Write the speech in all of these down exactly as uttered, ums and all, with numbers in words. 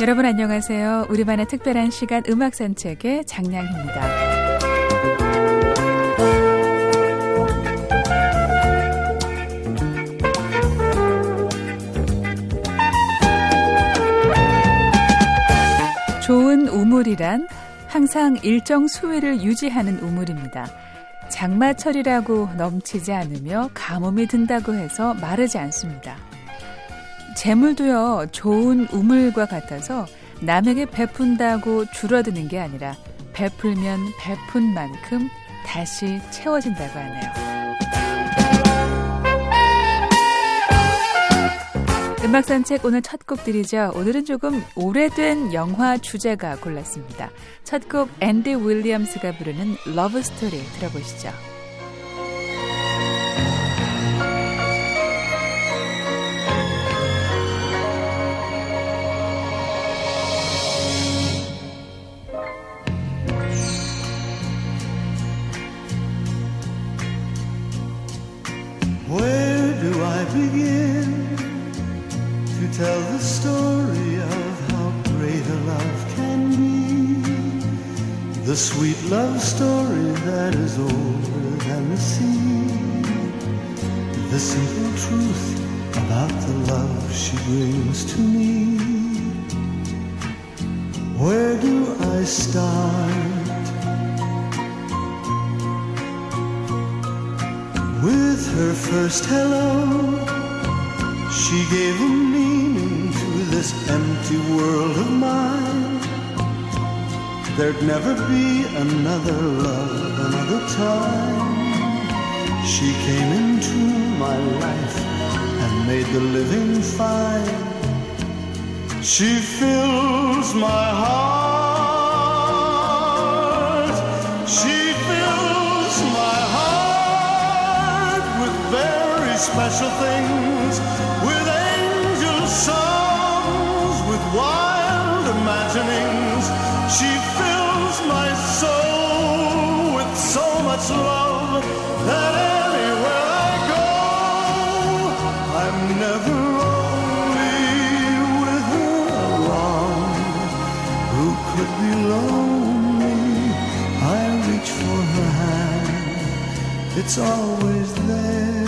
여러분 안녕하세요. 우리만의 특별한 시간 음악 산책의 장량희입니다. 좋은 우물이란 항상 일정 수위를 유지하는 우물입니다. 장마철이라고 넘치지 않으며 가뭄이 든다고 해서 마르지 않습니다. 재물도요, 좋은 우물과 같아서 남에게 베푼다고 줄어드는 게 아니라 베풀면 베푼 만큼 다시 채워진다고 하네요. 음악산책 오늘 첫 곡들이죠. 오늘은 조금 오래된 영화 주제가 골랐습니다. 첫 곡 앤디 윌리엄스가 부르는 러브 스토리 들어보시죠. Where do I begin to tell the story of how great a love can be? The sweet love story that is older than the sea. The simple truth about the love she brings to me. Where do I start? With her first hello, she gave a meaning to this empty world of mine. There'd never be another love, another time. She came into my life and made the living fine. She fills my heart. She fills my heart with very special things, with angel songs, with wild imaginings. She fills my soul with so much love that anywhere I go, I'm never lonely with her along. Who could be lonely? I reach for her hand, it's always there.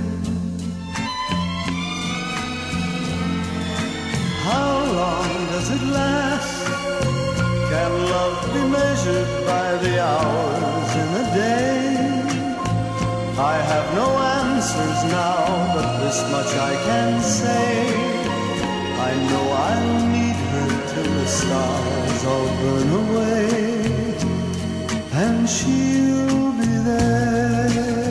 How long does it last? Can love be measured by the hours in a day? I have no answers now, but this much I can say. I know I'll need her till the stars all burn away, and she'll be there.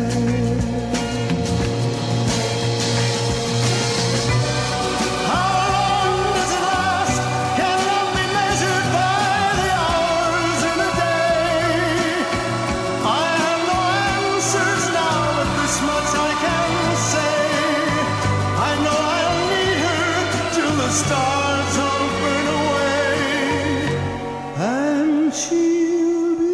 Stars all burn away, and she'll be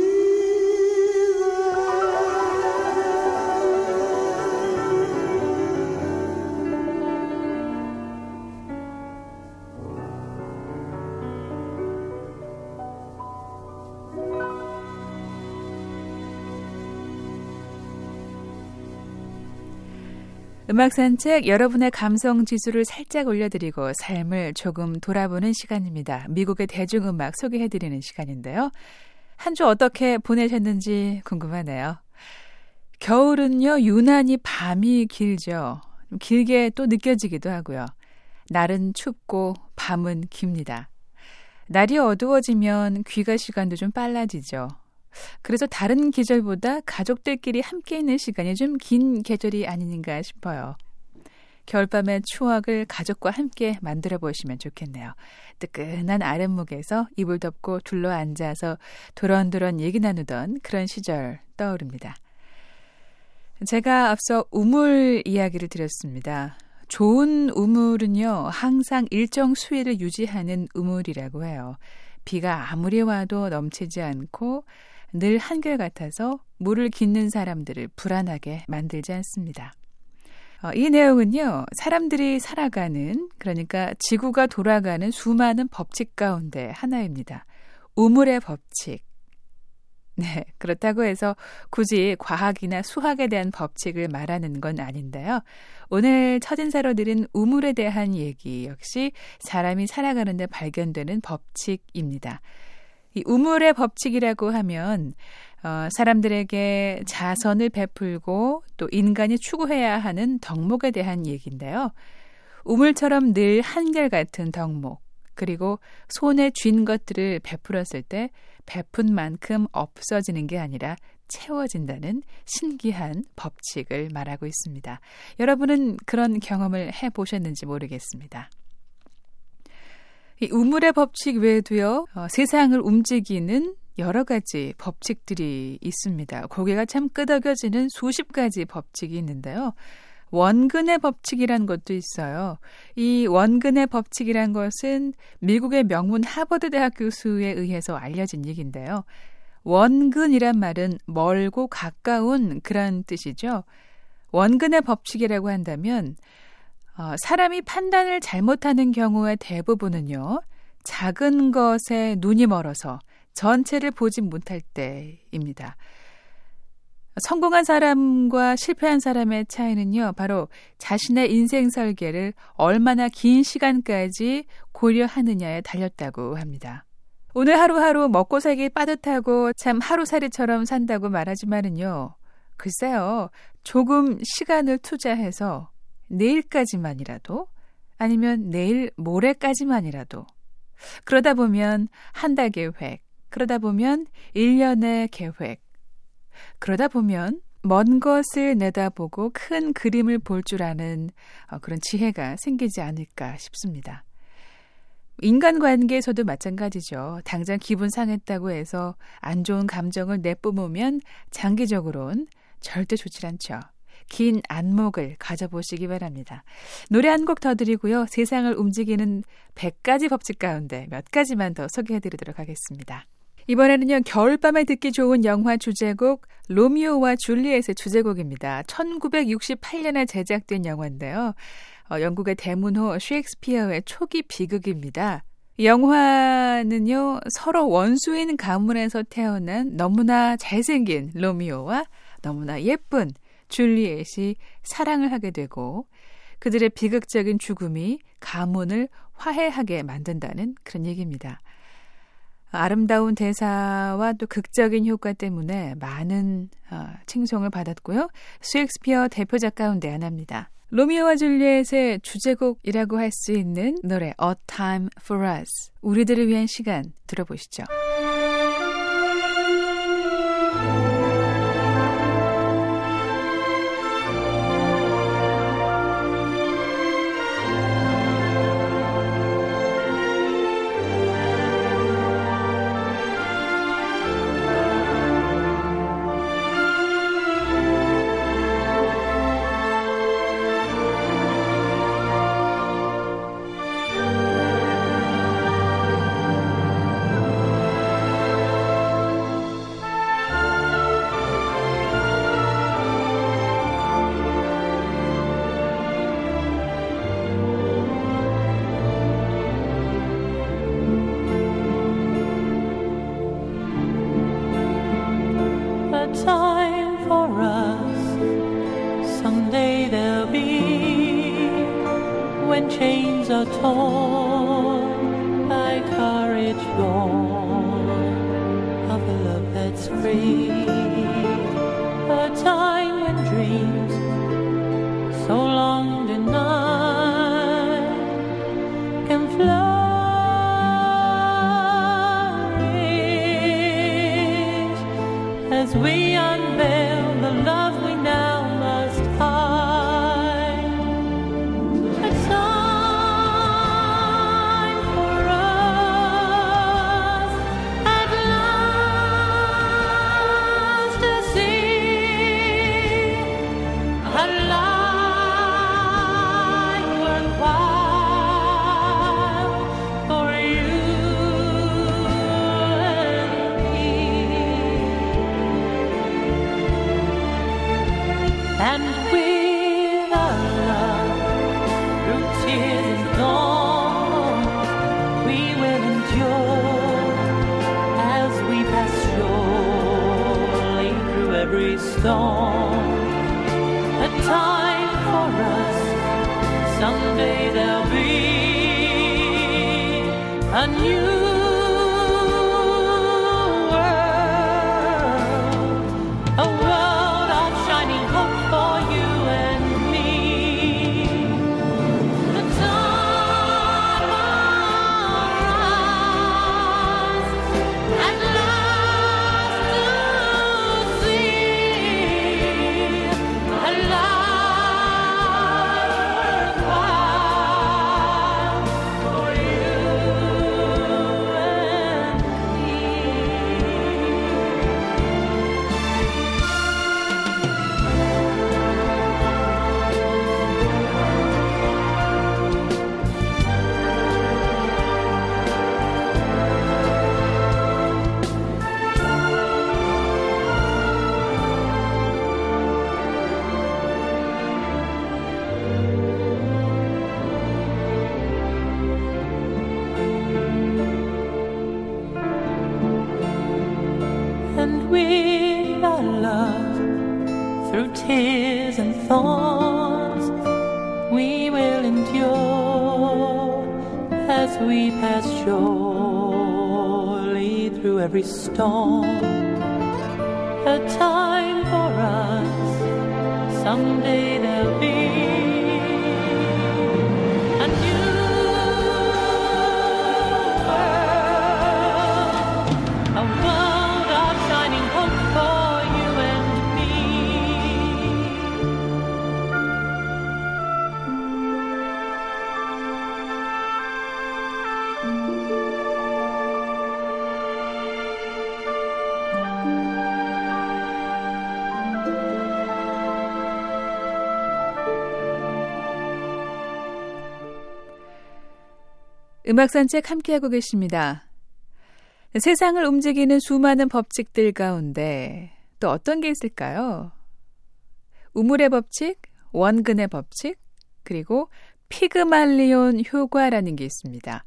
음악산책, 여러분의 감성 지수를 살짝 올려드리고 삶을 조금 돌아보는 시간입니다. 미국의 대중음악 소개해드리는 시간인데요. 한 주 어떻게 보내셨는지 궁금하네요. 겨울은요, 유난히 밤이 길죠. 길게 또 느껴지기도 하고요. 날은 춥고 밤은 깁니다. 날이 어두워지면 귀가 시간도 좀 빨라지죠. 그래서 다른 계절보다 가족들끼리 함께 있는 시간이 좀 긴 계절이 아닌가 싶어요. 겨울밤의 추억을 가족과 함께 만들어 보시면 좋겠네요. 뜨끈한 아랫목에서 이불 덮고 둘러앉아서 도런도런 얘기 나누던 그런 시절 떠오릅니다. 제가 앞서 우물 이야기를 드렸습니다. 좋은 우물은요, 항상 일정 수위를 유지하는 우물이라고 해요. 비가 아무리 와도 넘치지 않고 늘 한결같아서 물을 깃는 사람들을 불안하게 만들지 않습니다. 어, 이 내용은요, 사람들이 살아가는, 그러니까 지구가 돌아가는 수많은 법칙 가운데 하나입니다. 우물의 법칙. 네, 그렇다고 해서 굳이 과학이나 수학에 대한 법칙을 말하는 건 아닌데요. 오늘 첫인사로 드린 우물에 대한 얘기 역시 사람이 살아가는 데 발견되는 법칙입니다. 이 우물의 법칙이라고 하면 어, 사람들에게 자선을 베풀고 또 인간이 추구해야 하는 덕목에 대한 얘기인데요. 우물처럼 늘 한결같은 덕목, 그리고 손에 쥔 것들을 베풀었을 때 베푼 만큼 없어지는 게 아니라 채워진다는 신기한 법칙을 말하고 있습니다. 여러분은 그런 경험을 해보셨는지 모르겠습니다. 이 우물의 법칙 외에도요, 어, 세상을 움직이는 여러 가지 법칙들이 있습니다. 고개가 참 끄덕여지는 수십 가지 법칙이 있는데요. 원근의 법칙이란 것도 있어요. 이 원근의 법칙이란 것은 미국의 명문 하버드 대학 교수에 의해서 알려진 얘기인데요. 원근이란 말은 멀고 가까운 그런 뜻이죠. 원근의 법칙이라고 한다면 어, 사람이 판단을 잘못하는 경우의 대부분은요, 작은 것에 눈이 멀어서 전체를 보지 못할 때입니다. 성공한 사람과 실패한 사람의 차이는요, 바로 자신의 인생 설계를 얼마나 긴 시간까지 고려하느냐에 달렸다고 합니다. 오늘 하루하루 먹고 살기 빠듯하고 참 하루살이처럼 산다고 말하지만은요, 글쎄요, 조금 시간을 투자해서 내일까지만이라도, 아니면 내일 모레까지만이라도, 그러다 보면 한 달 계획, 그러다 보면 일 년의 계획, 그러다 보면 먼 것을 내다보고 큰 그림을 볼 줄 아는 그런 지혜가 생기지 않을까 싶습니다. 인간관계에서도 마찬가지죠. 당장 기분 상했다고 해서 안 좋은 감정을 내뿜으면 장기적으로는 절대 좋지 않죠. 긴 안목을 가져보시기 바랍니다. 노래 한 곡 더 드리고요. 세상을 움직이는 백 가지 법칙 가운데 몇 가지만 더 소개해드리도록 하겠습니다. 이번에는요, 겨울밤에 듣기 좋은 영화 주제곡 로미오와 줄리엣의 주제곡입니다. 천구백육십팔 년에 제작된 영화인데요. 어, 영국의 대문호 셰익스피어의 초기 비극입니다. 이 영화는요, 서로 원수인 가문에서 태어난 너무나 잘생긴 로미오와 너무나 예쁜 줄리엣이 사랑을 하게 되고 그들의 비극적인 죽음이 가문을 화해하게 만든다는 그런 얘기입니다. 아름다운 대사와 또 극적인 효과 때문에 많은 어, 칭송을 받았고요. 셰익스피어 대표작 가운데 하나입니다. 로미오와 줄리엣의 주제곡이라고 할 수 있는 노래 A Time for Us, 우리들을 위한 시간 들어보시죠. Time for us, someday there'll be, when chains are torn by courage born of a love that's free. A time when dreams so long denied can flourish as we unveil the love we now must hide. A time our love through tears and dawn, we will endure as we pass surely through every storm. A time for us, someday there'll be a new world, a world of shining hope for you and me. The dawn will rise at last to see a life worthwhile for you and me. And we are loved through tears and thorns. We will endure as we pass surely through every storm. A time for us, someday there'll be a new world, a world of shining hope for you and me. 음악 산책 함께하고 계십니다. 세상을 움직이는 수많은 법칙들 가운데 또 어떤 게 있을까요? 우물의 법칙, 원근의 법칙, 그리고 피그말리온 효과라는 게 있습니다.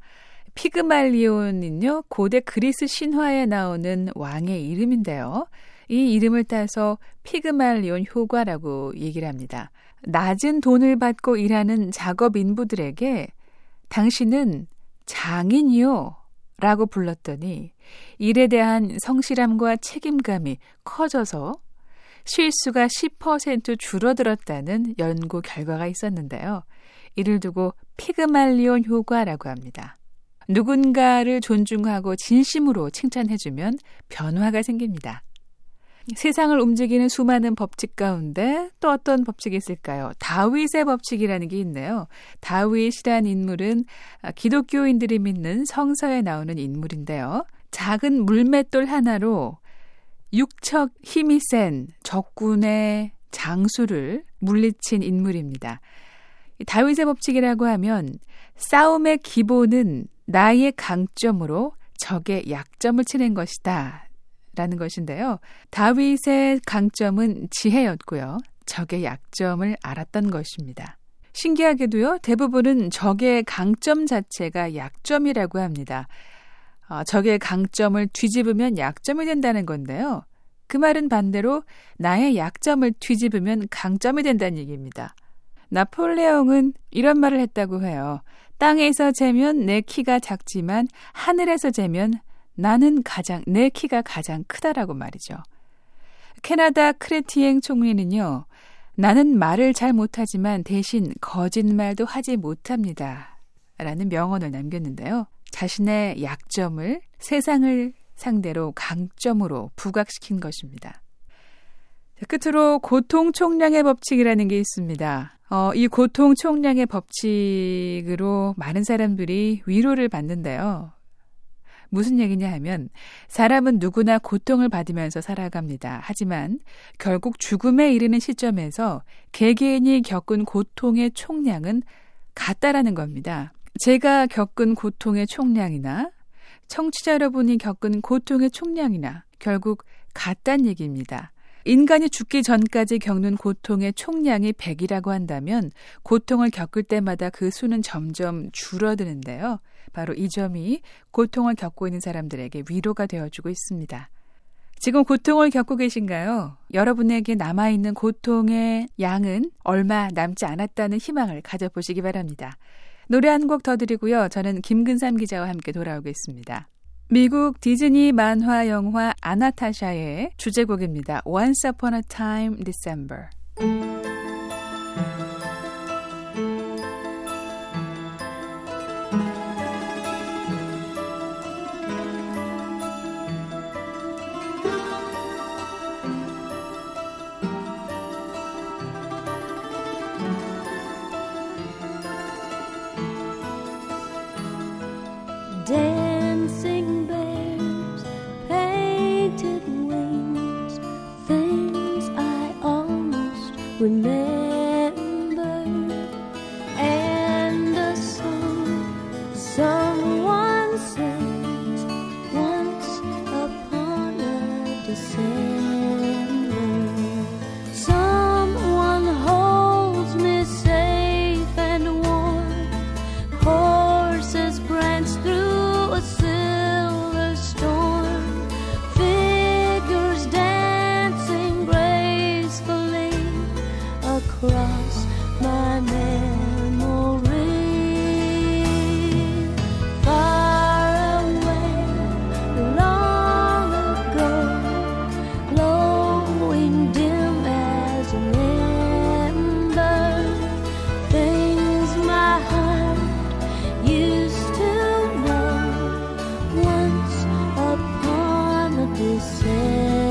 피그말리온은요, 고대 그리스 신화에 나오는 왕의 이름인데요. 이 이름을 따서 피그말리온 효과라고 얘기를 합니다. 낮은 돈을 받고 일하는 작업 인부들에게 당신은 장인이요 라고 불렀더니 일에 대한 성실함과 책임감이 커져서 실수가 십 퍼센트 줄어들었다는 연구 결과가 있었는데요. 이를 두고 피그말리온 효과라고 합니다. 누군가를 존중하고 진심으로 칭찬해주면 변화가 생깁니다. 세상을 움직이는 수많은 법칙 가운데 또 어떤 법칙이 있을까요? 다윗의 법칙이라는 게 있네요. 다윗이란 인물은 기독교인들이 믿는 성서에 나오는 인물인데요. 작은 물맷돌 하나로 육척 힘이 센 적군의 장수를 물리친 인물입니다. 다윗의 법칙이라고 하면 싸움의 기본은 나의 강점으로 적의 약점을 치는 것이다 라는 것인데요. 다윗의 강점은 지혜였고요. 적의 약점을 알았던 것입니다. 신기하게도요, 대부분은 적의 강점 자체가 약점이라고 합니다. 어, 적의 강점을 뒤집으면 약점이 된다는 건데요. 그 말은 반대로 나의 약점을 뒤집으면 강점이 된다는 얘기입니다. 나폴레옹은 이런 말을 했다고 해요. 땅에서 재면 내 키가 작지만 하늘에서 재면 나는 가장, 내 키가 가장 크다라고 말이죠. 캐나다 크레티엥 총리는요, 나는 말을 잘 못하지만 대신 거짓말도 하지 못합니다 라는 명언을 남겼는데요. 자신의 약점을 세상을 상대로 강점으로 부각시킨 것입니다. 끝으로 고통 총량의 법칙이라는 게 있습니다. 어, 이 고통 총량의 법칙으로 많은 사람들이 위로를 받는데요. 무슨 얘기냐 하면 사람은 누구나 고통을 받으면서 살아갑니다. 하지만 결국 죽음에 이르는 시점에서 개개인이 겪은 고통의 총량은 같다라는 겁니다. 제가 겪은 고통의 총량이나 청취자 여러분이 겪은 고통의 총량이나 결국 같다는 얘기입니다. 인간이 죽기 전까지 겪는 고통의 총량이 백이라고 한다면 고통을 겪을 때마다 그 수는 점점 줄어드는데요. 바로 이 점이 고통을 겪고 있는 사람들에게 위로가 되어주고 있습니다. 지금 고통을 겪고 계신가요? 여러분에게 남아있는 고통의 양은 얼마 남지 않았다는 희망을 가져보시기 바랍니다. 노래 한 곡 더 드리고요. 저는 김근삼 기자와 함께 돌아오겠습니다. 미국 디즈니 만화 영화 아나타샤의 주제곡입니다. Once Upon a Time December. Dancing bears, painted wings, things I almost remember, and a song someone sings once upon a December. Someone holds me safe and warm, horses prance through a silver storm, figures dancing gracefully across my memory. Far away, long ago, glowing dim as an ember, things my heart used to know once upon a December.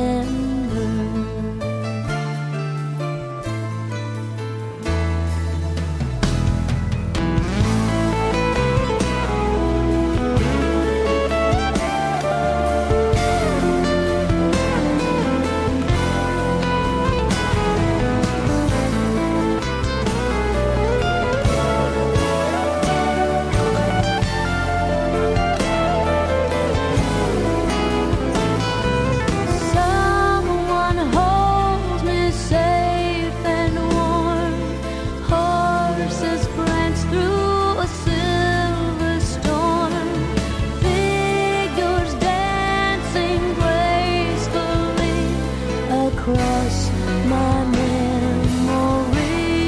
Someone holds me safe and warm, horses prance through a silver storm, figures dancing gracefully across my memory.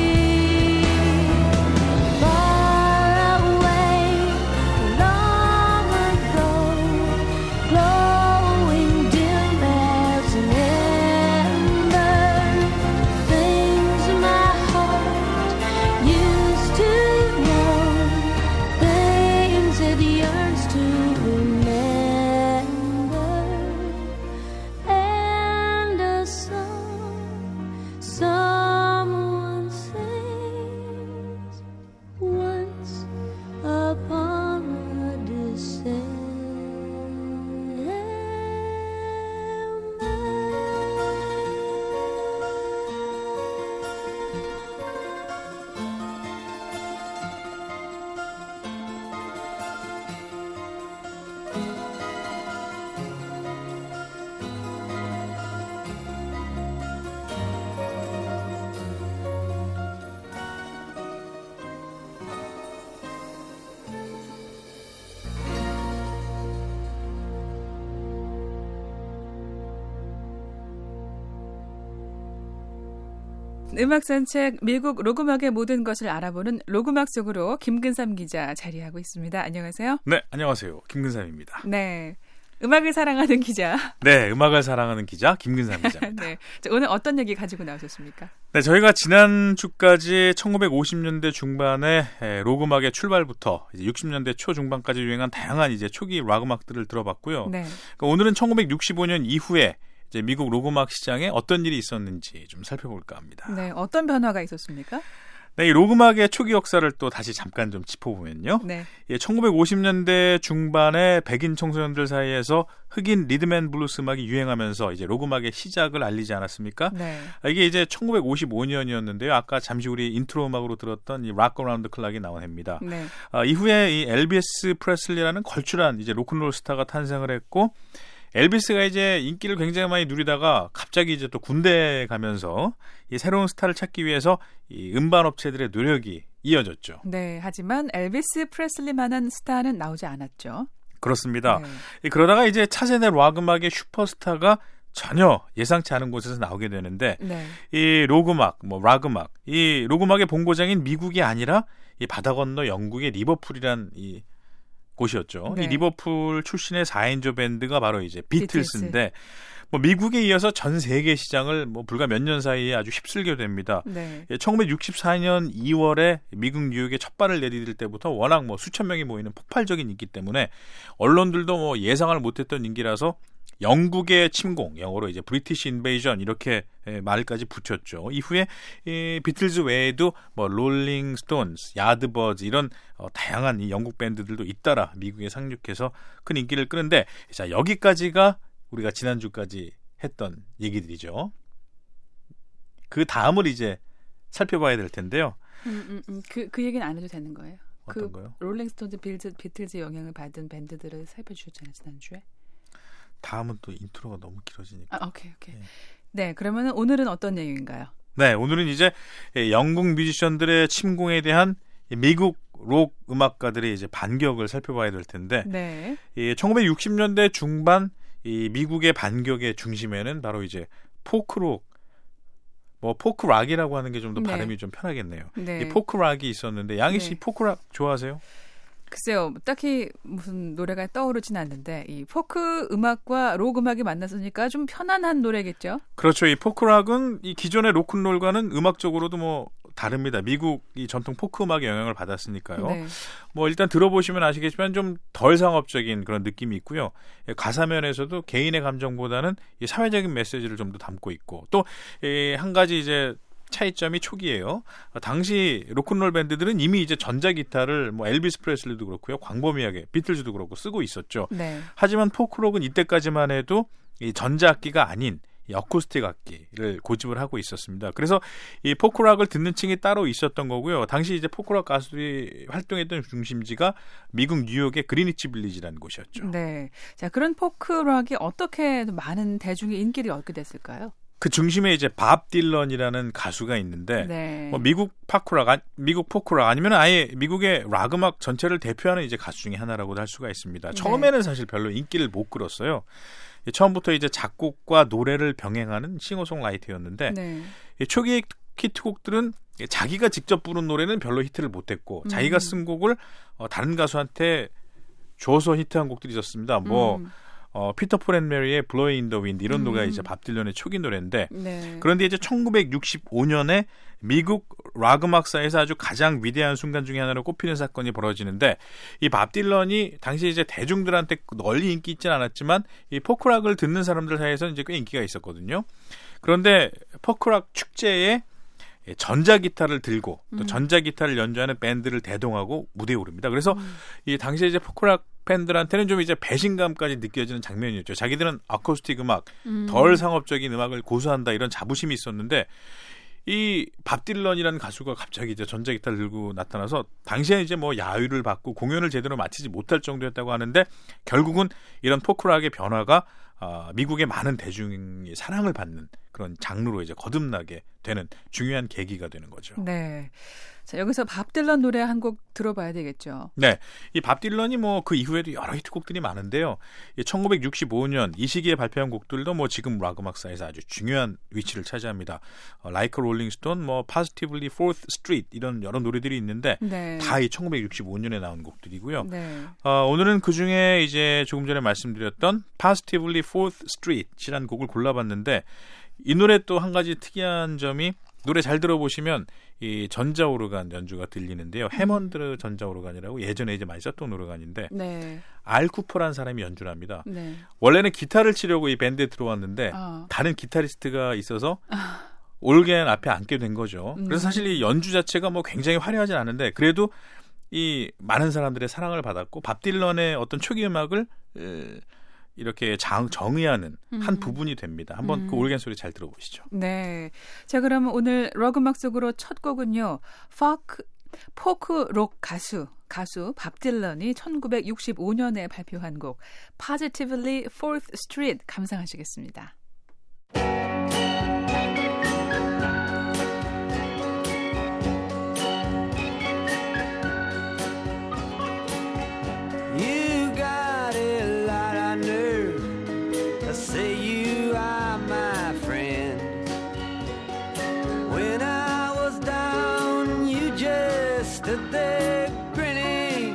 Far away, long ago, glowing dim as an ember, things my heart used to know, things it yearns to remember, and a song someone sings once upon a December. 음악 산책 미국 로그막의 모든 것을 알아보는 로그막 속으로 김근삼 기자 자리하고 있습니다. 안녕하세요. 네, 안녕하세요. 김근삼입니다. 네, 음악을 사랑하는 기자. 네, 음악을 사랑하는 기자 김근삼 기자입니다. 네, 자, 오늘 어떤 얘기 가지고 나오셨습니까? 네, 저희가 지난주까지 천구백오십 년대 중반에 록음악의 출발부터 이제 육십 년대 초중반까지 유행한 다양한 이제 초기 락 음악들을 들어봤고요. 네. 그러니까 오늘은 천구백육십오 년 이후에 이제 미국 록음악 시장에 어떤 일이 있었는지 좀 살펴볼까 합니다. 네, 어떤 변화가 있었습니까? 네, 이 록음악의 초기 역사를 또 다시 잠깐 좀 짚어보면요. 네. 예, 천구백오십 년대 중반에 백인 청소년들 사이에서 흑인 리듬앤 블루스 음악이 유행하면서 이제 록음악의 시작을 알리지 않았습니까? 네. 아, 이게 이제 천구백오십오 년이었는데요. 아까 잠시 우리 인트로 음악으로 들었던 이 락 어라운드 클락이 나온 해입니다. 네. 아, 이후에 이 엘비스 프레슬리라는 걸출한 이제 로큰롤 스타가 탄생을 했고, 엘비스가 이제 인기를 굉장히 많이 누리다가 갑자기 이제 또 군대에 가면서 이 새로운 스타를 찾기 위해서 이 음반 업체들의 노력이 이어졌죠. 네, 하지만 엘비스 프레슬리만한 스타는 나오지 않았죠. 그렇습니다. 네. 그러다가 이제 차세대 락 음악의 슈퍼스타가 전혀 예상치 않은 곳에서 나오게 되는데 네. 이 록음악, 뭐 락 음악, 이 록음악의 본고장인 미국이 아니라 이 바다 건너 영국의 리버풀이란 이 곳이었죠. 네. 이 리버풀 출신의 사 인조 밴드가 바로 이제 비틀스인데 비틀스. 뭐 미국에 이어서 전 세계 시장을 뭐 불과 몇 년 사이에 아주 휩쓸게 됩니다. 네. 천구백육십사 년 이월에 미국 뉴욕에 첫 발을 내디딜 때부터 워낙 뭐 수천 명이 모이는 폭발적인 인기 때문에 언론들도 뭐 예상을 못했던 인기라서 영국의 침공, 영어로 이제 브리티시 인베이전 이렇게 말까지 붙였죠. 이후에 이 비틀즈 외에도 뭐 롤링 스톤스, 야드버즈 이런 어, 다양한 이 영국 밴드들도 잇따라 미국에 상륙해서 큰 인기를 끄는데 자 여기까지가 우리가 지난주까지 했던 얘기들이죠. 그 다음을 이제 살펴봐야 될 텐데요. 음, 음, 음. 그, 그 얘기는 안 해도 되는 거예요? 어떤 그 거요? 롤링스톤즈, 빌즈, 비틀즈 영향을 받은 밴드들을 살펴주셨잖아요, 지난주에. 다음은 또 인트로가 너무 길어지니까. 아, 오케이, 오케이. 네. 네, 그러면 오늘은 어떤 내용인가요? 네, 오늘은 이제 영국 뮤지션들의 침공에 대한 미국 록 음악가들의 이제 반격을 살펴봐야 될 텐데, 네. 이 천구백육십 년대 중반 이 미국의 반격의 중심에는 바로 이제 포크록, 뭐 포크락이라고 하는 게 좀 더 네. 발음이 좀 편하겠네요. 네. 이 포크락이 있었는데 양희 씨 네. 포크락 좋아하세요? 글쎄요, 딱히 무슨 노래가 떠오르진 않는데 이 포크 음악과 록 음악이 만났으니까 좀 편안한 노래겠죠? 그렇죠. 이 포크락은 이 기존의 로큰롤과는 음악적으로도 뭐 다릅니다. 미국 이 전통 포크 음악의 영향을 받았으니까요. 네. 뭐 일단 들어보시면 아시겠지만 좀 덜 상업적인 그런 느낌이 있고요. 가사 면에서도 개인의 감정보다는 이 사회적인 메시지를 좀 더 담고 있고 또 한 가지 이제 차이점이 초기예요. 당시 로큰롤 밴드들은 이미 이제 전자기타를 뭐 엘비스 프레슬리도 그렇고요. 광범위하게 비틀즈도 그렇고 쓰고 있었죠. 네. 하지만 포크록은 이때까지만 해도 이 전자악기가 아닌 이 어쿠스틱 악기를 고집을 하고 있었습니다. 그래서 이 포크락을 듣는 층이 따로 있었던 거고요. 당시 이제 포크락 가수들이 활동했던 중심지가 미국 뉴욕의 그리니치 빌리지라는 곳이었죠. 네. 자, 그런 포크락이 어떻게 많은 대중의 인기를 얻게 됐을까요? 그 중심에 이제 밥 딜런이라는 가수가 있는데 네. 뭐 미국 파크락, 미국 포크락 아니면 아예 미국의 락 음악 전체를 대표하는 이제 가수 중에 하나라고도 할 수가 있습니다. 처음에는 사실 별로 인기를 못 끌었어요. 처음부터 이제 작곡과 노래를 병행하는 싱어송라이터였는데 네. 초기의 히트곡들은 자기가 직접 부른 노래는 별로 히트를 못했고 음. 자기가 쓴 곡을 어, 다른 가수한테 줘서 히트한 곡들이 있었습니다. 뭐 음. 어, 피터 폴 앤 메리의 Blowing in the Wind 이런 음. 노래가 이제 밥 딜런의 초기 노래인데 네. 그런데 이제 천구백육십오 년에 미국 락 음악사에서 아주 가장 위대한 순간 중에 하나로 꼽히는 사건이 벌어지는데 이 밥 딜런이 당시 이제 대중들한테 널리 인기 있지는 않았지만 이 포크락을 듣는 사람들 사이에서는 이제 꽤 인기가 있었거든요. 그런데 포크락 축제에 전자기타를 들고 또 음. 전자기타를 연주하는 밴드를 대동하고 무대에 오릅니다. 그래서 음. 이 당시에 이제 포크락 팬들한테는 좀 이제 배신감까지 느껴지는 장면이었죠. 자기들은 아쿠스틱 음악, 음. 덜 상업적인 음악을 고수한다 이런 자부심이 있었는데 이 밥 딜런이라는 가수가 갑자기 이제 전자기타를 들고 나타나서 당시에 이제 뭐 야유를 받고 공연을 제대로 마치지 못할 정도였다고 하는데 결국은 이런 포크락의 변화가 어, 미국의 많은 대중이 사랑을 받는 그런 장르로 이제 거듭나게 되는 중요한 계기가 되는 거죠. 네. 자, 여기서 밥 딜런 노래 한 곡 들어봐야 되겠죠. 네. 이 밥 딜런이 뭐 그 이후에도 여러 히트곡들이 많은데요. 천구백육십오 년 이 시기에 발표한 곡들도 뭐 지금 락 음악사에서 아주 중요한 위치를 차지합니다. 어, Like a Rolling Stone, 뭐 Positively Fourth Street 이런 여러 노래들이 있는데 네. 다 이 천구백육십오 년에 나온 곡들이고요. 네. 어, 오늘은 그 중에 이제 조금 전에 말씀드렸던 Positively Fourth Street이라는 곡을 골라봤는데 이 노래 또 한 가지 특이한 점이 노래 잘 들어보시면 이 전자오르간 연주가 들리는데요. 해먼드 전자오르간이라고 예전에 이제 많이 썼던 오르간인데 네. 알 쿠퍼라는 사람이 연주를 합니다. 네. 원래는 기타를 치려고 이 밴드에 들어왔는데 어. 다른 기타리스트가 있어서 올겐 앞에 앉게 된 거죠. 음. 그래서 사실 이 연주 자체가 뭐 굉장히 화려하진 않은데 그래도 이 많은 사람들의 사랑을 받았고 밥 딜런의 어떤 초기 음악을 에, 이렇게 장, 정의하는 한 음. 부분이 됩니다. 한번 음. 그 올겐 소리 잘 들어보시죠. 네. 자, 그러면 오늘 록 음악 속으로 첫 곡은요. 포크, 포크 록 가수 가수 밥 딜런이 천구백육십오 년에 발표한 곡 Positively Fourth Street 감상하시겠습니다. Say you are my friend. When I was down, you just stood there grinning.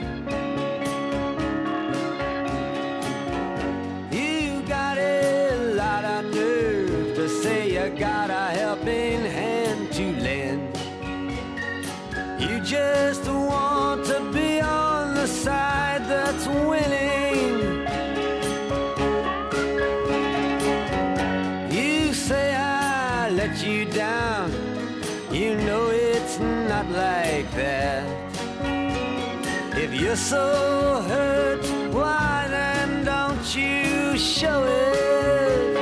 You got a lot of nerve to say you got a helping hand to lend. You just want to be on the side that's winning. Let you down, you know it's not like that. If you're so hurt, why then don't you show it?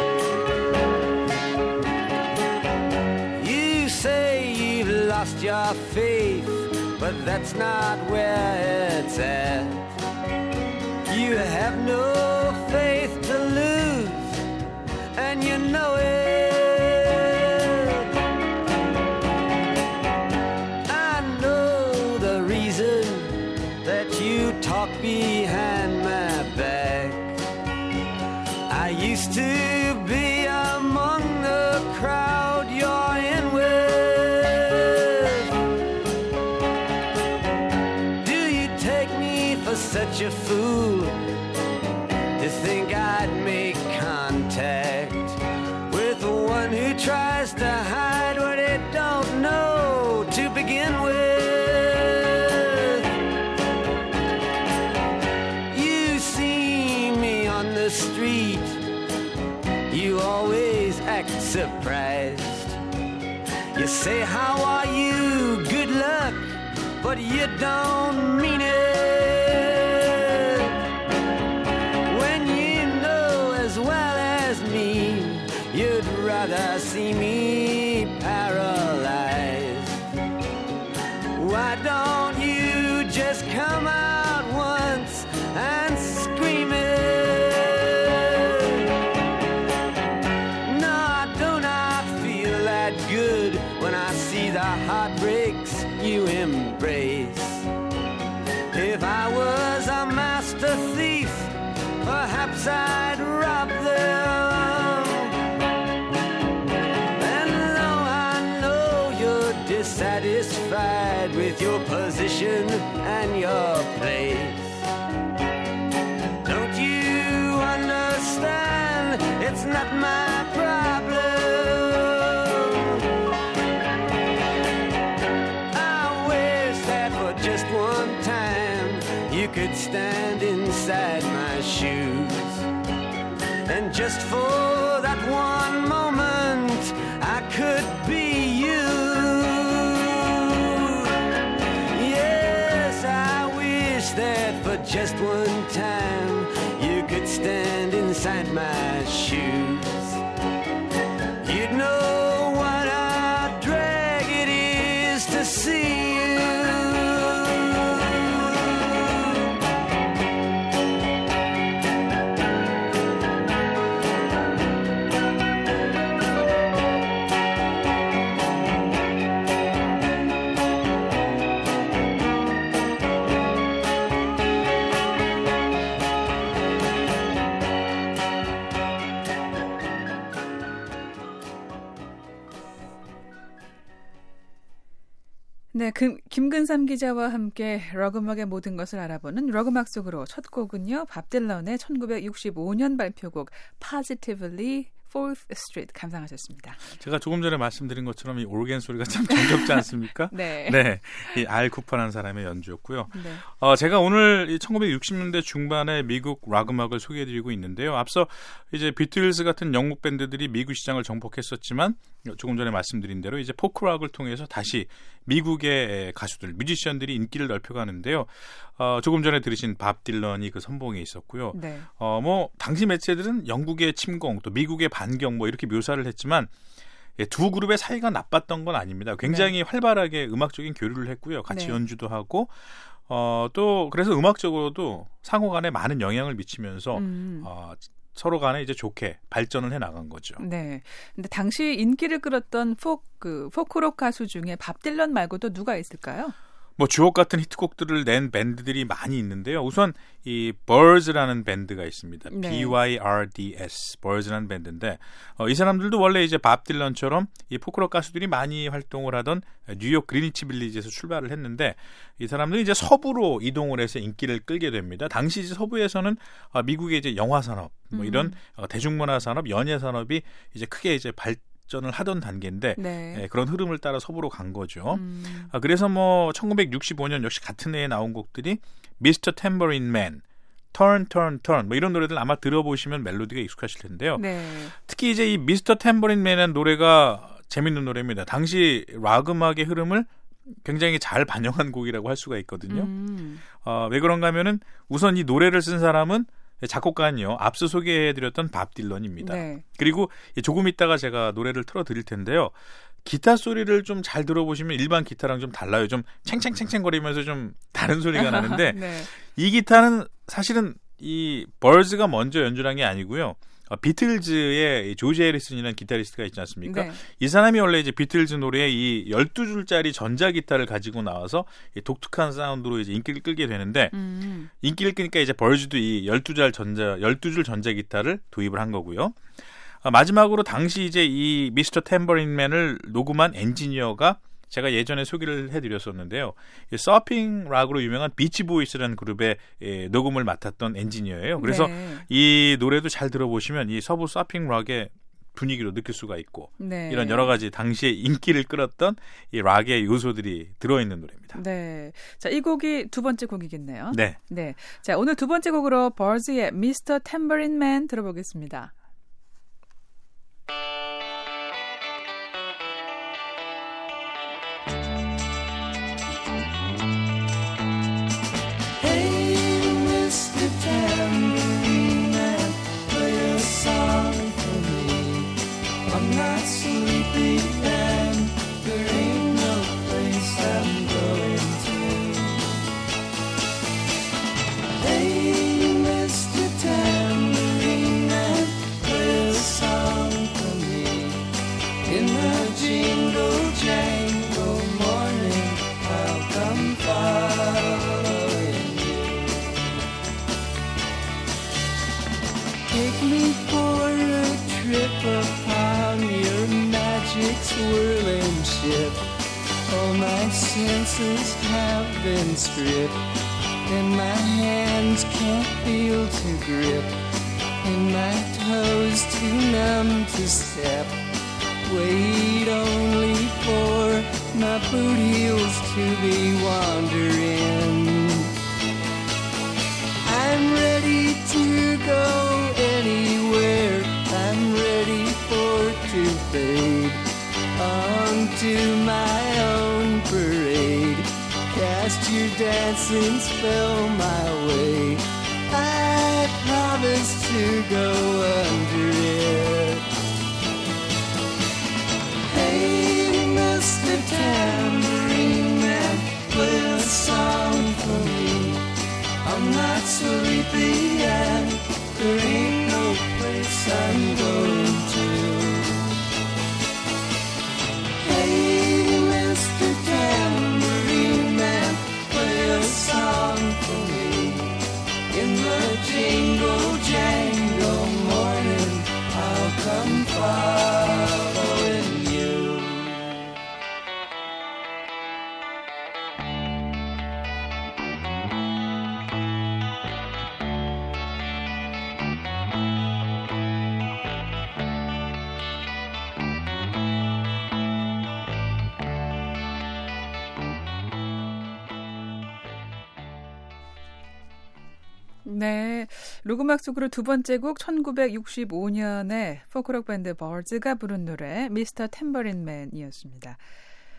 You say you've lost your faith, but that's not where it's at. You have no faith to lose, and you know it. Talk behind my back. I used to be among the crowd you're in with. Do you take me for such a fool to think I'd make contact with the one who tries to hide what it don't know to begin with? Street, you always act surprised. You say, how are you? Good luck, but you don't mean it. When you know as well as me, you'd rather see me paralyzed. Why don't you just come out once and scream it? Good when I see the heartbreaks you embrace. If I was a master thief, perhaps I'd rob them. And though I know you're dissatisfied with your position and your place, don't you understand it's not my problem? Just one time you could stand inside my shoes, and just for that one moment I could be you. Yes, I wish that for just one time you could stand inside my shoes. You'd know what a drag it is to see you. 네, 금, 김근삼 기자와 함께 록음악의 모든 것을 알아보는 록음악 속으로 첫 곡은요, 밥 딜런의 천구백육십오 년 발표곡 Positively Fourth Street 감상하셨습니다. 제가 조금 전에 말씀드린 것처럼 이 오르겐 소리가 참 정겹지 않습니까? 네. 네. 이 알 쿠퍼라는 사람의 연주였고요. 네. 어, 제가 오늘 이 천구백육십 년대 중반의 미국 락 음악을 소개해드리고 있는데요. 앞서 이제 비틀즈 같은 영국 밴드들이 미국 시장을 정복했었지만 조금 전에 말씀드린 대로 이제 포크락을 통해서 다시 미국의 가수들, 뮤지션들이 인기를 넓혀가는데요. 어, 조금 전에 들으신 밥 딜런이 그 선봉에 있었고요. 네. 어, 뭐 당시 매체들은 영국의 침공, 또 미국의 반경 뭐 이렇게 묘사를 했지만 예, 두 그룹의 사이가 나빴던 건 아닙니다. 굉장히 네. 활발하게 음악적인 교류를 했고요. 같이 네. 연주도 하고 어, 또 그래서 음악적으로도 상호 간에 많은 영향을 미치면서 음. 어, 서로 간에 이제 좋게 발전을 해 나간 거죠. 네. 근데 당시 인기를 끌었던 포, 그, 포크록 가수 중에 밥 딜런 말고도 누가 있을까요? 뭐 주옥 같은 히트곡들을 낸 밴드들이 많이 있는데요. 우선 이 Birds라는 밴드가 있습니다. 네. B Y R D S, Birds라는 밴드인데 어, 이 사람들도 원래 이제 밥 딜런처럼 이 포크록 가수들이 많이 활동을 하던 뉴욕 그리니치 빌리지에서 출발을 했는데 이 사람들이 이제 서부로 이동을 해서 인기를 끌게 됩니다. 당시 이제 서부에서는 어, 미국의 이제 영화 산업, 뭐 이런 음. 어, 대중문화 산업, 연예 산업이 이제 크게 이제 발 전을 하던 단계인데 네. 예, 그런 흐름을 따라 서부로 간 거죠. 음. 아, 그래서 뭐 천구백육십오 년 역시 같은 해에 나온 곡들이 미스터 탬버린 맨, Turn Turn Turn 뭐 이런 노래들 아마 들어보시면 멜로디가 익숙하실 텐데요. 네. 특히 이제 이 미스터 탬버린 맨이라는 노래가 재밌는 노래입니다. 당시 락 음악의 흐름을 굉장히 잘 반영한 곡이라고 할 수가 있거든요. 음. 어, 왜 그런가 하면은 우선 이 노래를 쓴 사람은 작곡가는요. 앞서 소개해드렸던 밥 딜런입니다. 네. 그리고 조금 있다가 제가 노래를 틀어드릴 텐데요. 기타 소리를 좀 잘 들어보시면 일반 기타랑 좀 달라요. 좀 챙챙챙챙거리면서 좀 다른 소리가 나는데 네. 이 기타는 사실은 이 벌즈가 먼저 연주한 게 아니고요. 어, 비틀즈의 조지 해리슨이라는 기타리스트가 있지 않습니까? 네. 이 사람이 원래 이제 비틀즈 노래에 이 열두 줄짜리 전자 기타를 가지고 나와서 이 독특한 사운드로 이제 인기를 끌게 되는데 음. 인기를 끄니까 이제 벌즈도 이 열두 줄 전자 열두 줄 전자 기타를 도입을 한 거고요. 아, 마지막으로 당시 이제 이 미스터 탬버린맨을 녹음한 엔지니어가 제가 예전에 소개를 해드렸었는데요. 이 서핑 락으로 유명한 비치보이스라는 그룹의 예, 녹음을 맡았던 엔지니어예요. 그래서 네. 이 노래도 잘 들어보시면 이 서부 서핑 락의 분위기로 느낄 수가 있고 네. 이런 여러 가지 당시에 인기를 끌었던 이 락의 요소들이 들어있는 노래입니다. 네. 자, 이 곡이 두 번째 곡이겠네요. 네. 네. 자, 오늘 두 번째 곡으로 벌즈의 미스터 탬버린 맨 들어보겠습니다. Take me for a trip upon your magic swirling ship. All my senses have been stripped, and my hands can't feel to grip, and my toes too numb to step. Wait only for my boot heels to be wandering. I'm ready to go anywhere. I'm ready for to fade onto my own parade. Cast your dancing spell my way. I promise to go under it. Hey, Mister Tambourine Man, play a song for me. I'm not sleepy and there ain't no place I'm going to. Hey, Mister Tambourine Man, play a song for me. In the jingle jangle morning, I'll come following you. 네. 로그막 속으로 두 번째 곡 천구백육십오 년에 포크록 밴드 벌즈가 부른 노래 미스터 탬버린 맨이었습니다.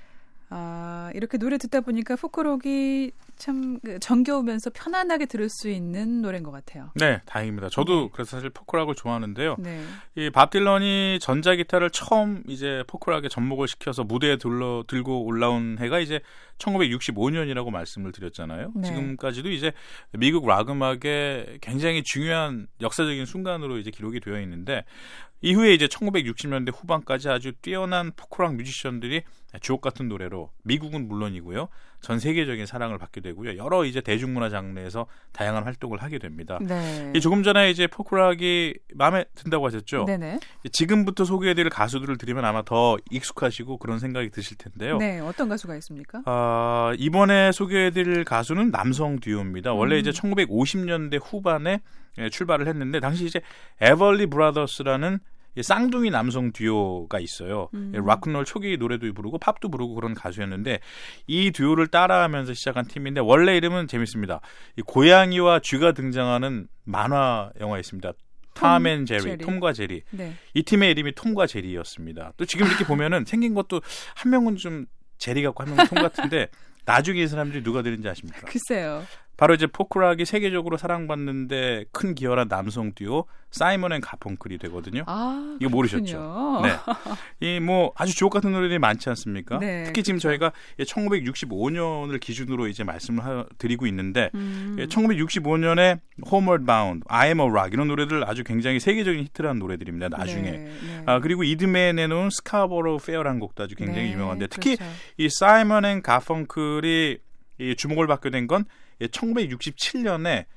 아, 이렇게 노래 듣다 보니까 포크록이 참 정겨우면서 편안하게 들을 수 있는 노래인 것 같아요. 네, 다행입니다. 저도 네. 그래서 사실 포크락을 좋아하는데요. 네. 이 밥 딜런이 전자기타를 처음 이제 포크락에 접목을 시켜서 무대에 들러, 들고 올라온 해가 이제 천구백육십오 년이라고 말씀을 드렸잖아요. 네. 지금까지도 이제 미국 락 음악의 굉장히 중요한 역사적인 순간으로 이제 기록이 되어 있는데 이후에 이제 천구백육십 년대 후반까지 아주 뛰어난 포크락 뮤지션들이 주옥 같은 노래로 미국은 물론이고요. 전 세계적인 사랑을 받게 되고요. 여러 이제 대중문화 장르에서 다양한 활동을 하게 됩니다. 네. 이 조금 전에 이제 포크락이 마음에 든다고 하셨죠? 네네. 지금부터 소개해드릴 가수들을 들으면 아마 더 익숙하시고 그런 생각이 드실 텐데요. 네, 어떤 가수가 있습니까? 아, 이번에 소개해드릴 가수는 남성 듀오입니다. 원래 음. 이제 천구백오십 년대 후반에 출발을 했는데 당시 이제 에벌리 브라더스라는 쌍둥이 남성 듀오가 있어요. 음. 락큰롤 초기 노래도 부르고 팝도 부르고 그런 가수였는데 이 듀오를 따라하면서 시작한 팀인데 원래 이름은 재밌습니다. 이 고양이와 쥐가 등장하는 만화 영화 있습니다. 톰 앤 제리, 제리. 톰과 제리. 네. 이 팀의 이름이 톰과 제리였습니다. 또 지금 이렇게 보면은 생긴 것도 한 명은 좀 제리 같고 한 명은 톰 같은데 나중에 이 사람들이 누가 되는지 아십니까? 글쎄요. 바로 이제 포크락이 세계적으로 사랑받는데 큰 기여한 남성 듀오 사이먼 앤 가펑클이 되거든요. 아, 이거 모르셨죠? 네. 이 뭐 아주 주옥 같은 노래들이 많지 않습니까? 네, 특히 지금 그렇죠. 저희가 천구백육십오 년을 기준으로 이제 말씀을 하, 드리고 있는데 음. 천구백육십오 년에 Homeward Bound, I Am a Rock 이런 노래들 아주 굉장히 세계적인 히트라는 노래들입니다. 나중에. 네, 네. 아, 그리고 이듬해에 내놓은 스카보로 페어라는 곡도 아주 굉장히 네, 유명한데 특히 그렇죠. 이 사이먼 앤 가펑클이 이 주목을 받게 된 건 천구백육십칠 년에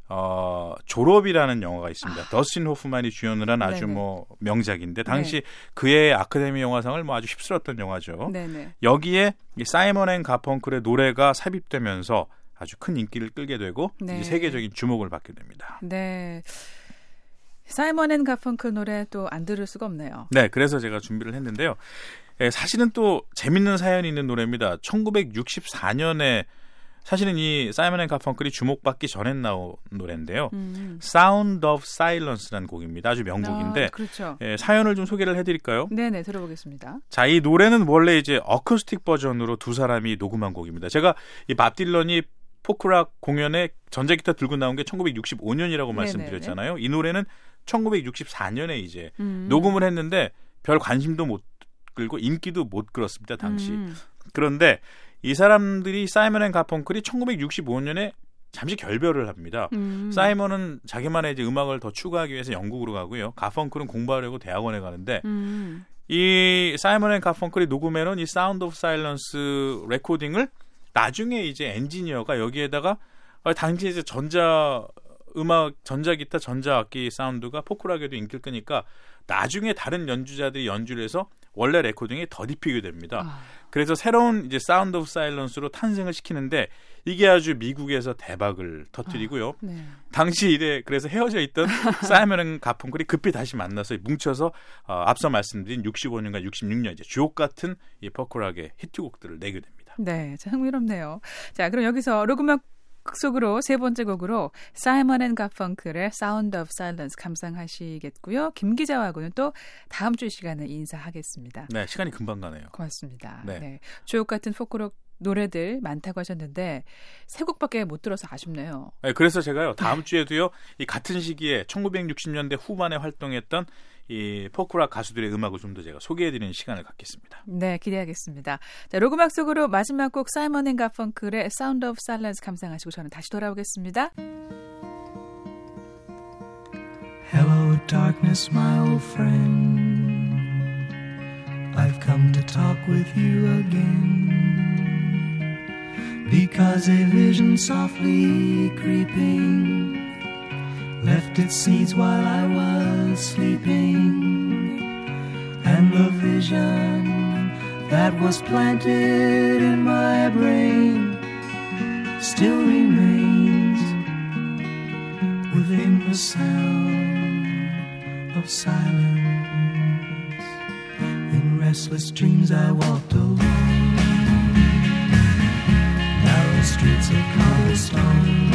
어, 졸업이라는 영화가 있습니다. 아. 더스틴 호프만이 주연을 한 아주 네네. 뭐 명작인데 당시 네. 그의 아카데미 영화상을 뭐 아주 휩쓸었던 영화죠. 네네. 여기에 이 사이먼 앤 가펑클의 노래가 삽입되면서 아주 큰 인기를 끌게 되고 네. 이제 세계적인 주목을 받게 됩니다. 네. 사이먼 앤 가펑클 노래 또 안 들을 수가 없네요. 네, 그래서 제가 준비를 했는데요. 예, 사실은 또 재밌는 사연이 있는 노래입니다. 천구백육십사 년에 사실은 이 사이먼 앤 가펑클이 주목받기 전에 나온 노래인데요. 음. Sound of Silence라는 곡입니다. 아주 명곡인데 아, 그렇죠. 예, 사연을 좀 소개를 해드릴까요? 네네, 들어보겠습니다. 자, 이 노래는 원래 이제 어쿠스틱 버전으로 두 사람이 녹음한 곡입니다. 제가 이 밥 딜런이 포크락 공연에 전자기타 들고 나온 게 천구백육십오 년이라고 네네네. 말씀드렸잖아요. 이 노래는 천구백육십사 년에 이제 음. 녹음을 했는데 별 관심도 못 끌고 인기도 못 끌었습니다. 당시. 음. 그런데 이 사람들이 사이먼 앤 가펑클이 천구백육십오 년에 잠시 결별을 합니다. 음. 사이먼은 자기만의 이제 음악을 더 추구하기 위해서 영국으로 가고요. 가펑클은 공부하려고 대학원에 가는데 음. 이 사이먼 앤 가펑클이 녹음해놓은 이 사운드 오브 사일런스 레코딩을 나중에 이제 엔지니어가 여기에다가 당시 이제 전자 음악, 전자기타, 전자악기 사운드가 포크락에도 인기를 끄니까 나중에 다른 연주자들이 연주를 해서 원래 레코딩에 덧입히게 됩니다. 아. 그래서 새로운 이제 사운드 오브 사일런스로 탄생을 시키는데 이게 아주 미국에서 대박을 터뜨리고요. 네. 당시 이래 그래서 헤어져 있던 사이먼 앤 가펑클이 급히 다시 만나서 뭉쳐서 어, 앞서 말씀드린 육십오 년과 육십육 년 이제 주옥 같은 이 포크락의 히트곡들을 내게 됩니다. 네, 참 흥미롭네요. 자, 그럼 여기서 로그막 속으로 세 번째 곡으로 사이먼 앤 가펑클의 Sound of Silence 감상하시겠고요. 김 기자하고는 또 다음 주 시간에 인사하겠습니다. 네, 시간이 금방 가네요. 고맙습니다. 네. 네. 주옥 같은 포크록 노래들 많다고 하셨는데 세 곡밖에 못 들어서 아쉽네요. 네, 그래서 제가요 다음 주에도요 이 같은 시기에 천구백육십 년대 후반에 활동했던 이 포크락 가수들의 음악을 좀 더 제가 소개해드리는 시간을 갖겠습니다. 네, 기대하겠습니다. 자, 로그막 속으로 마지막 곡 사이먼 앤 가펑클의 Sound of Silence 감상하시고 저는 다시 돌아오겠습니다. Hello, darkness, my old friend. I've come to talk with you again. Because a vision softly creeping left its seeds while I was sleeping. And the vision that was planted in my brain still remains within the sound of silence. In restless dreams I walked alone, narrow streets of cobblestone,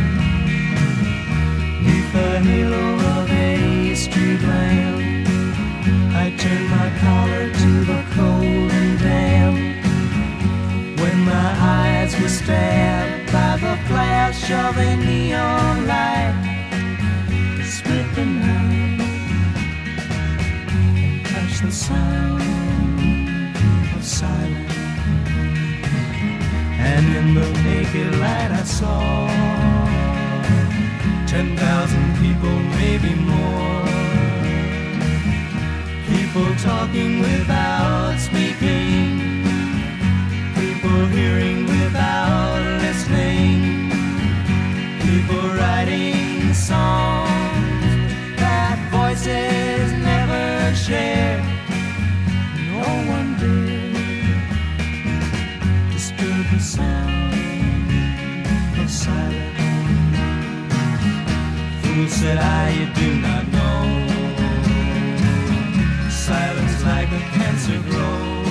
neath the halo of a street lamp. I turned my collar to the cold and damp, stabbed by the flash of a neon light. Split the night and touch the sound of silence. And in the naked light I saw ten thousand people, maybe more. People talking without speaking, people hearing without listening, people writing songs that voices never shared. No one did disturb the sound of silence. Fool, said I, you do not know. Silence like a cancer grows.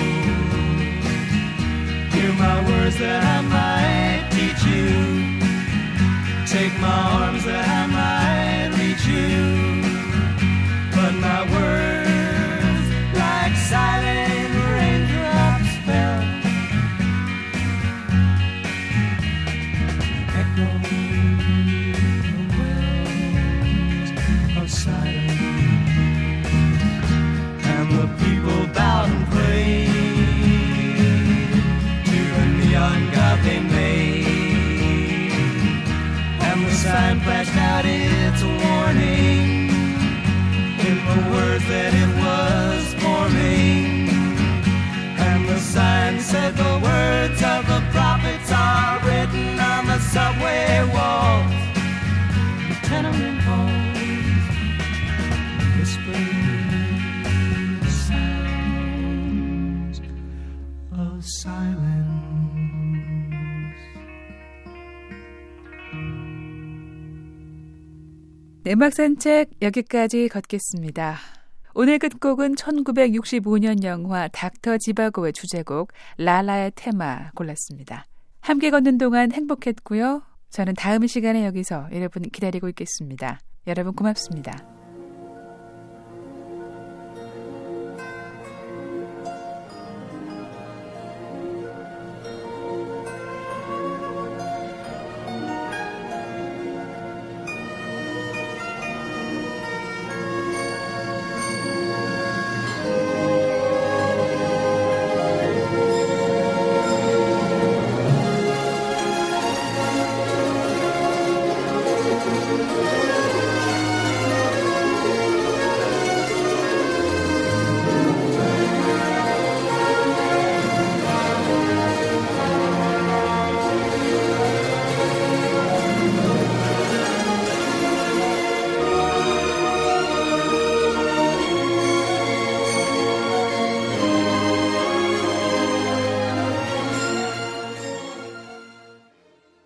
Hear my words that I might teach you. Take my arms that I might reach you. But my words, like silent raindrops, fell, echoing the wells of silence. And the people bowed and prayed to the neon god they made. And the sign flashed out its warning in the words that it was forming. And the sign said the words of the prophets are written on the subway walls, the tenement halls, whispering silence. 음악 산책 여기까지 걷겠습니다. 오늘 끝곡은 천구백육십오 년 영화 닥터 지바고의 주제곡 라라의 테마 골랐습니다. 함께 걷는 동안 행복했고요. 저는 다음 시간에 여기서 여러분 기다리고 있겠습니다. 여러분 고맙습니다.